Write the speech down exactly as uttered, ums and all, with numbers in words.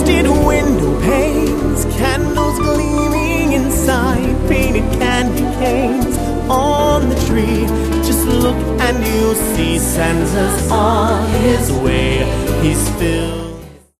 frosted window panes, candles gleaming inside, painted candy canes on the tree. Just look and you'll see Santa's on his way. He's filled